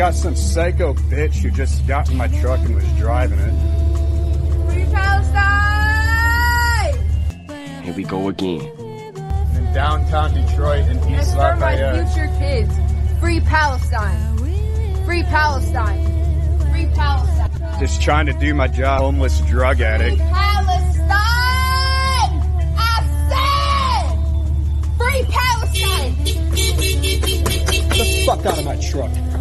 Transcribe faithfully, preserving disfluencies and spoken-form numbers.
got some psycho bitch who just got in my truck and was driving it. Free Palestine! Here we go again. In downtown Detroit and And East for my Lafayette. future kids, free Palestine! Free Palestine! Free Palestine! Just trying to do my job, homeless drug addict. Free Palestine! I said! Free Palestine! Get the fuck out of my truck.